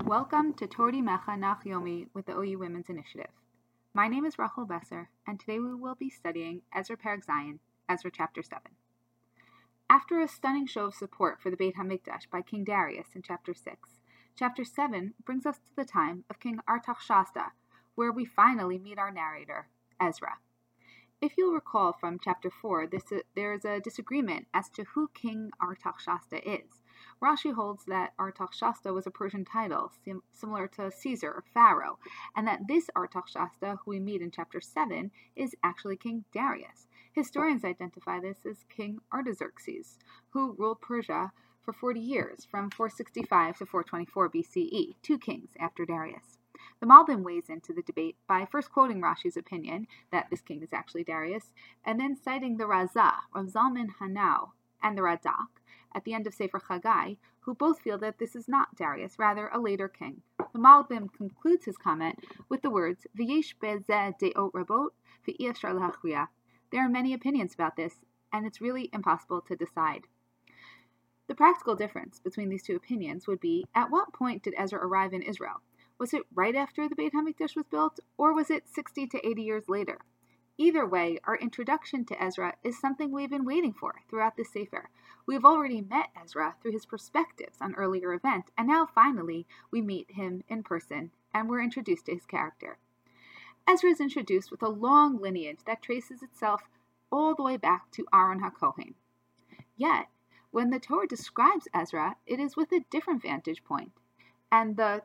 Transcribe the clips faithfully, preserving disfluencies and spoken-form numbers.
Welcome to Tordi Mecha Nach Yomi with the O U Women's Initiative. My name is Rachel Besser, and today we will be studying Ezra Perek Zayin, Ezra chapter seven. After a stunning show of support for the Beit HaMikdash by King Darius in chapter six, chapter seven brings us to the time of King Artaxerxes, where we finally meet our narrator, Ezra. If you'll recall from chapter four, this, uh, there is a disagreement as to who King Artaxerxes is. Rashi holds that Artaxerxes was a Persian title, sim- similar to Caesar or Pharaoh, and that this Artaxerxes, who we meet in chapter seven, is actually King Darius. Historians identify this as King Artaxerxes, who ruled Persia for forty years, from four sixty-five to four twenty-four B C E, two kings after Darius. The Malbim weighs into the debate by first quoting Rashi's opinion that this king is actually Darius, and then citing the Razah, Rav Zalman Hanau, and the Radak at the end of Sefer Chagai, who both feel that this is not Darius, rather a later king. The Malbim concludes his comment with the words, V'yesh bezeh de'ot rabot v'ei efshar lahachriah. There are many opinions about this, and it's really impossible to decide. The practical difference between these two opinions would be, at what point did Ezra arrive in Israel? Was it right after the Beit HaMikdash was built, or was it sixty to eighty years later? Either way, our introduction to Ezra is something we've been waiting for throughout this Sefer. We've already met Ezra through his perspectives on earlier events, and now finally we meet him in person, and we're introduced to his character. Ezra is introduced with a long lineage that traces itself all the way back to Aaron HaKohen. Yet, when the Torah describes Ezra, it is with a different vantage point, and the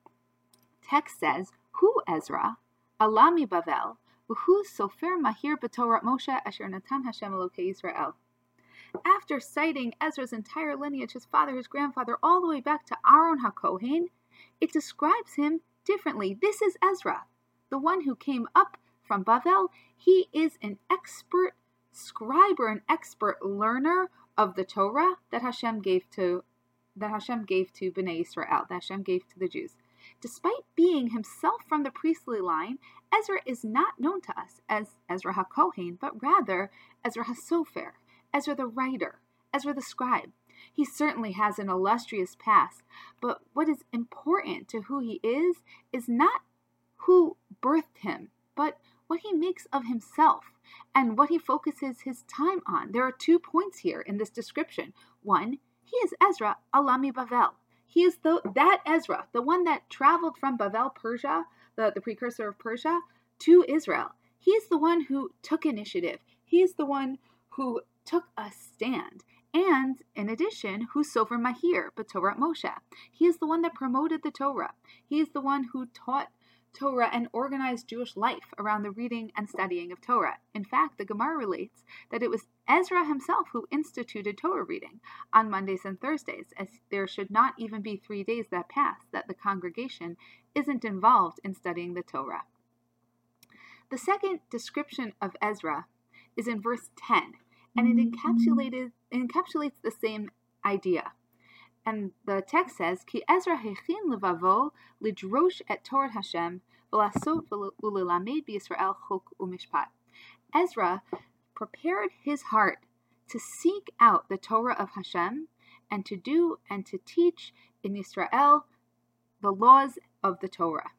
text says, Hu Ezra, Alami Bavel, V'hu Sofer Mahir B'Torah Moshe Asher Natan Hashem Elokei Yisrael. After citing Ezra's entire lineage, his father, his grandfather, all the way back to Aaron HaKohen, it describes him differently. This is Ezra, the one who came up from Bavel. He is an expert scribe or an expert learner of the Torah that Hashem gave to that Hashem gave to Bnei Israel, that Hashem gave to the Jews. Despite being himself from the priestly line, Ezra is not known to us as Ezra HaKohen, but rather Ezra HaSofer, Ezra the writer, Ezra the scribe. He certainly has an illustrious past, but what is important to who he is is not who birthed him, but what he makes of himself and what he focuses his time on. There are two points here in this description. One, he is Ezra Alami Bavel. He is the, that Ezra, the one that traveled from Bavel, Persia, the, the precursor of Persia, to Israel. He is the one who took initiative. He is the one who took a stand. And, in addition, who Sofer Mahir, B'Torah Moshe. He is the one that promoted the Torah. He is the one who taught Torah and organized Jewish life around the reading and studying of Torah. In fact, the Gemara relates that it was Ezra himself who instituted Torah reading on Mondays and Thursdays, as there should not even be three days that pass that the congregation isn't involved in studying the Torah. The second description of Ezra is in verse ten, and it encapsulated, encapsulates the same idea. And the text says, Ki Ezra hechin levavo lidrosh et Torah Hashem v'lasot v'lilamed b'Yisrael chok u'mishpat. Ezra prepared his heart to seek out the Torah of Hashem and to do and to teach in Israel the laws of the Torah.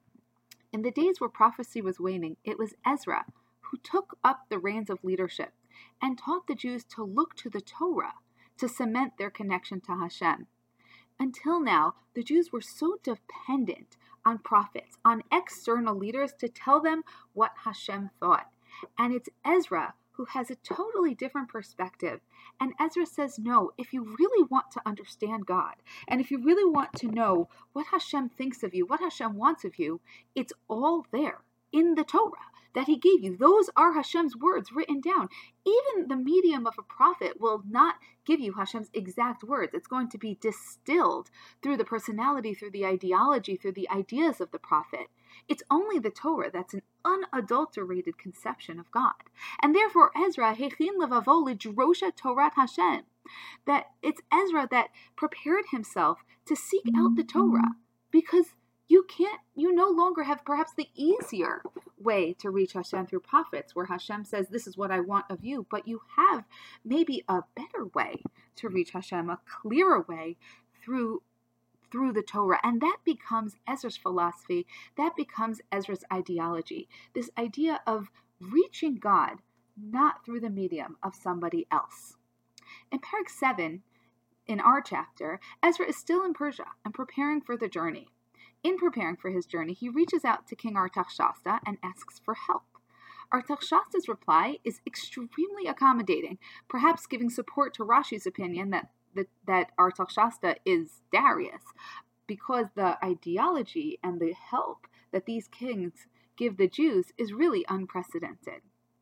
In the days where prophecy was waning, it was Ezra who took up the reins of leadership and taught the Jews to look to the Torah to cement their connection to Hashem. Until now, the Jews were so dependent on prophets, on external leaders to tell them what Hashem thought. And it's Ezra who has a totally different perspective. And Ezra says, no, if you really want to understand God, and if you really want to know what Hashem thinks of you, what Hashem wants of you, it's all there in the Torah that he gave you. Those are Hashem's words written down. Even the medium of a prophet will not give you Hashem's exact words. It's going to be distilled through the personality, through the ideology, through the ideas of the prophet. It's only the Torah that's an unadulterated conception of God. And therefore, Ezra, hechin levavo lidrosha Torat Hashem, that it's Ezra that prepared himself to seek out the Torah, because you can't, you no longer have perhaps the easier way to reach Hashem through prophets, where Hashem says, this is what I want of you, but you have maybe a better way to reach Hashem, a clearer way through through the Torah. And that becomes Ezra's philosophy. That becomes Ezra's ideology. This idea of reaching God not through the medium of somebody else. In Perek seven, in our chapter, Ezra is still in Persia and preparing for the journey. In preparing for his journey, he reaches out to King Artaxerxes and asks for help. Artaxerxes' reply is extremely accommodating, perhaps giving support to Rashi's opinion that, that, that Artaxerxes is Darius, because the ideology and the help that these kings give the Jews is really unprecedented.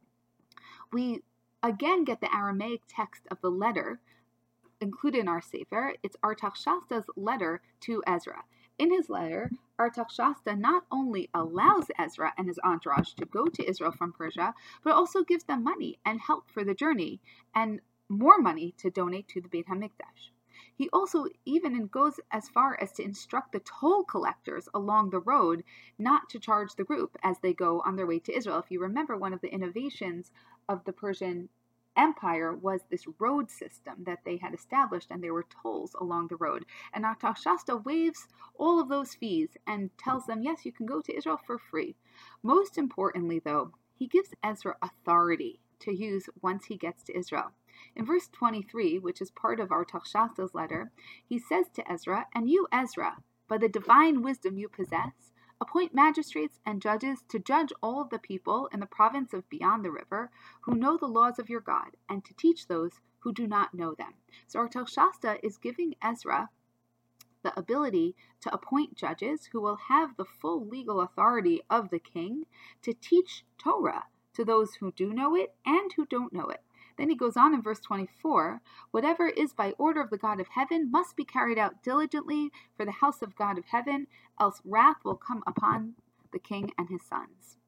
We again get the Aramaic text of the letter included in our Sefer. It's Artaxerxes' letter to Ezra. In his letter, Artaxerxes not only allows Ezra and his entourage to go to Israel from Persia, but also gives them money and help for the journey, and more money to donate to the Beit HaMikdash. He also even goes as far as to instruct the toll collectors along the road not to charge the group as they go on their way to Israel. If you remember, one of the innovations of the Persian Empire was this road system that they had established, and there were tolls along the road. And Artaxerxes waives all of those fees and tells them, yes, you can go to Israel for free. Most importantly, though, he gives Ezra authority to use once he gets to Israel. In verse twenty-three, which is part of Artaxerxes' letter, he says to Ezra, "And you, Ezra, by the divine wisdom you possess, appoint magistrates and judges to judge all of the people in the province of beyond the river, who know the laws of your God, and to teach those who do not know them." So Artaxerxes is giving Ezra the ability to appoint judges who will have the full legal authority of the king to teach Torah to those who do know it and who don't know it. Then he goes on in verse twenty-four, "Whatever is by order of the God of heaven must be carried out diligently for the house of God of heaven, else wrath will come upon the king and his sons."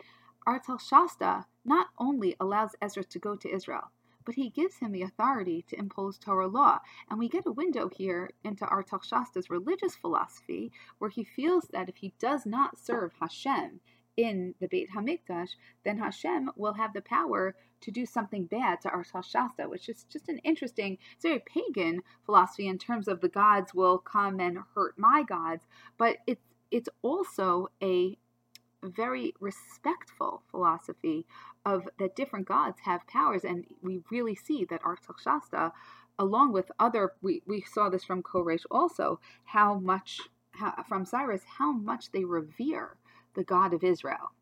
Artaxerxes not only allows Ezra to go to Israel, but he gives him the authority to impose Torah law. And we get a window here into Artaxerxes' religious philosophy, where he feels that if he does not serve Hashem in the Beit HaMikdash, then Hashem will have the power to do something bad to Artaxerxes, which is just an interesting, it's a very pagan philosophy in terms of the gods will come and hurt my gods, but it's it's also a very respectful philosophy of that different gods have powers, and we really see that Artaxerxes, along with other, we, we saw this from Koresh also, how much, how, from Cyrus, how much they revere the God of Israel,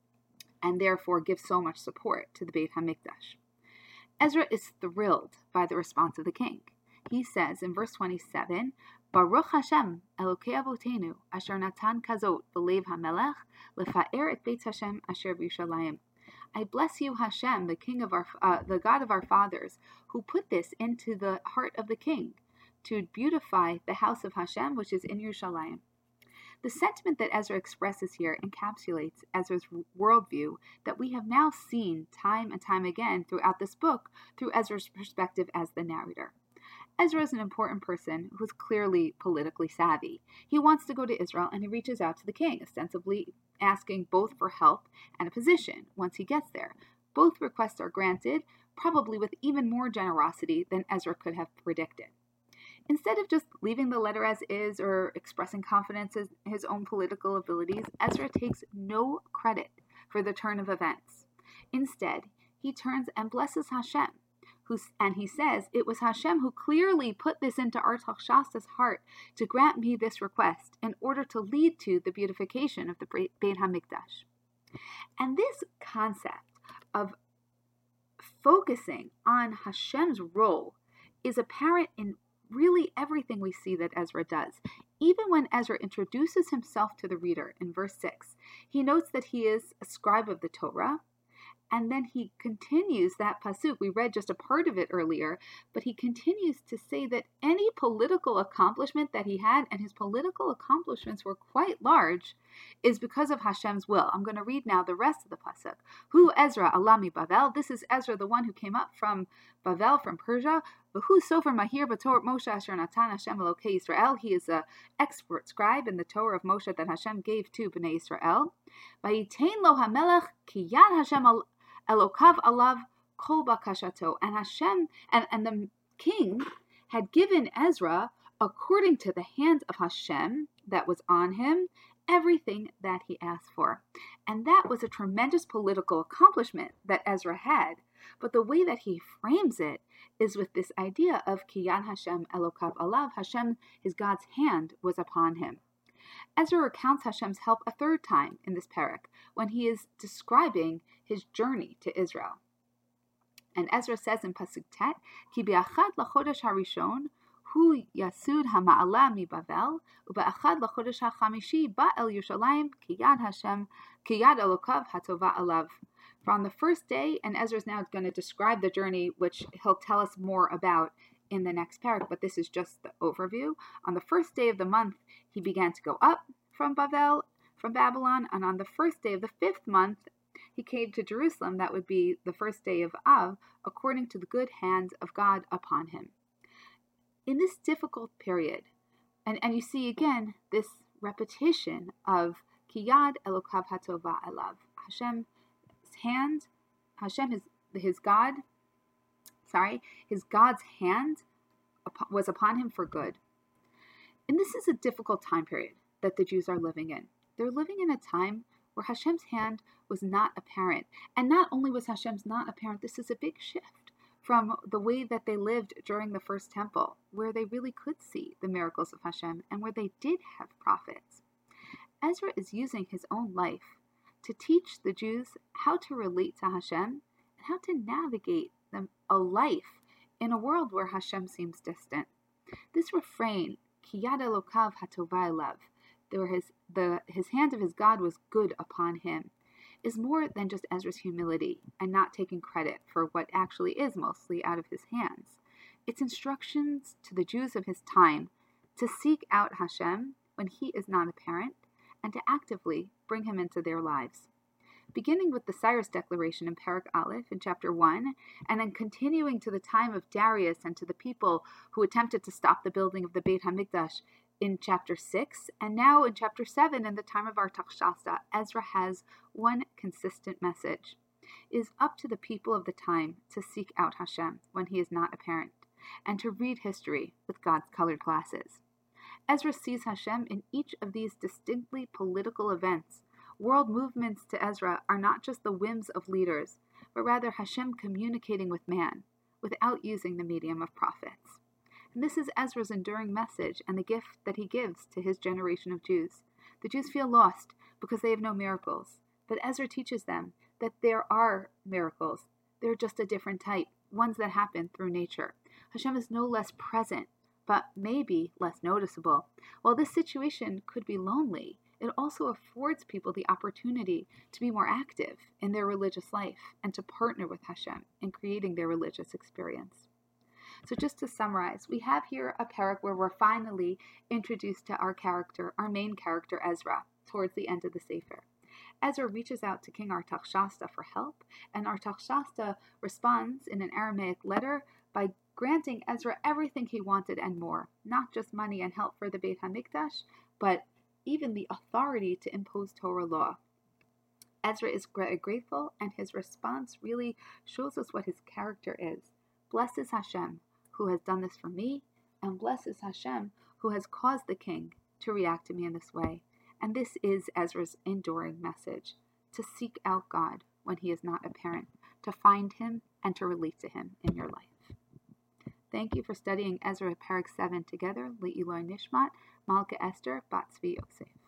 and therefore give so much support to the Beit HaMikdash. Ezra is thrilled by the response of the king. He says in verse twenty-seven, "Baruch Hashem Elokei Avotenu asher natan kazot b'lev hamelech lefa'er et Beit Hashem asher b'Yerushalayim." I bless you, Hashem, the king of our, uh, the God of our fathers, who put this into the heart of the king to beautify the house of Hashem, which is in Yerushalayim. The sentiment that Ezra expresses here encapsulates Ezra's worldview that we have now seen time and time again throughout this book through Ezra's perspective as the narrator. Ezra is an important person who's clearly politically savvy. He wants to go to Israel, and he reaches out to the king, ostensibly asking both for help and a position once he gets there. Both requests are granted, probably with even more generosity than Ezra could have predicted. Instead of just leaving the letter as is or expressing confidence in his own political abilities, Ezra takes no credit for the turn of events. Instead, he turns and blesses Hashem, who, and he says, "It was Hashem who clearly put this into Artaxerxes' heart to grant me this request in order to lead to the beautification of the Beit HaMikdash." And this concept of focusing on Hashem's role is apparent in really everything we see that Ezra does. Even when Ezra introduces himself to the reader in verse six, he notes that he is a scribe of the Torah, and then he continues that pasuk. We read just a part of it earlier, but he continues to say that any political accomplishment that he had, and his political accomplishments were quite large, is because of Hashem's will. I'm going to read now the rest of the pasuk. Hu Ezra alami Bavel. This is Ezra, the one who came up from Bavel, from Persia. V'hu sofer mahir b'Torah Moshe asher natan Hashem Elokei Yisrael. He is an expert scribe in the Torah of Moshe that Hashem gave to Bnei Yisrael. V'yitein lo hamelech ki yad Hashem Elokav alav kol bakashato. And Hashem and, and the king had given Ezra according to the hand of Hashem that was on him, everything that he asked for. And that was a tremendous political accomplishment that Ezra had. But the way that he frames it is with this idea of Ki Yad Hashem Elokav Alav, Hashem, his God's hand, was upon him. Ezra recounts Hashem's help a third time in this parak, when he is describing his journey to Israel. And Ezra says in Pasuk Tet, Ki bi'achad lachodesh harishon, hu yasud hama'ala mi Bavel, u'be'achad lachodesh hachamishi ba'el Yerushalayim, ki yad Hashem, ki yad Elokav hatova alav. For on the first day, and Ezra's now going to describe the journey, which he'll tell us more about in the next parak, but this is just the overview. On the first day of the month, he began to go up from Bavel, from Babylon, and on the first day of the fifth month, he came to Jerusalem. That would be the first day of Av, according to the good hand of God upon him. In this difficult period, and, and you see again this repetition of Ki Yad Elokav Hatova Elav, Hashem's hand, Hashem, his, his God, sorry, his God's hand was upon him for good. And this is a difficult time period that the Jews are living in. They're living in a time where Hashem's hand was not apparent. And not only was Hashem's not apparent, this is a big shift from the way that they lived during the first temple, where they really could see the miracles of Hashem and where they did have prophets. Ezra is using his own life to teach the Jews how to relate to Hashem and how to navigate them a life in a world where Hashem seems distant. This refrain, Ki Yad Elokav Hatova Elav, there his the his hand of his God was good upon him, is more than just Ezra's humility and not taking credit for what actually is mostly out of his hands. It's instructions to the Jews of his time to seek out Hashem when he is not apparent and to actively bring him into their lives. Beginning with the Cyrus declaration in Parak Aleph in chapter one, and then continuing to the time of Darius and to the people who attempted to stop the building of the Beit HaMikdash in chapter six, and now in chapter seven, in the time of Artaxerxes, Ezra has one consistent message. It is up to the people of the time to seek out Hashem when he is not apparent, and to read history with God's colored glasses. Ezra sees Hashem in each of these distinctly political events. World movements to Ezra are not just the whims of leaders, but rather Hashem communicating with man without using the medium of prophets. And this is Ezra's enduring message and the gift that he gives to his generation of Jews. The Jews feel lost because they have no miracles, but Ezra teaches them that there are miracles. They're just a different type, ones that happen through nature. Hashem is no less present, but maybe less noticeable. While this situation could be lonely, it also affords people the opportunity to be more active in their religious life and to partner with Hashem in creating their religious experience. So just to summarize, we have here a parak where we're finally introduced to our character, our main character, Ezra, towards the end of the Sefer. Ezra reaches out to King Artaxerxes for help, and Artaxerxes responds in an Aramaic letter by granting Ezra everything he wanted and more, not just money and help for the Beit HaMikdash, but even the authority to impose Torah law. Ezra is grateful, and his response really shows us what his character is. Blessed is Hashem, who has done this for me, and blessed is Hashem, who has caused the king to react to me in this way. And this is Ezra's enduring message, to seek out God when he is not apparent, to find him and to relate to him in your life. Thank you for studying Ezra Parak seven together. Le'iloi Nishmat, Malka Esther, Bat Zvi Yosef.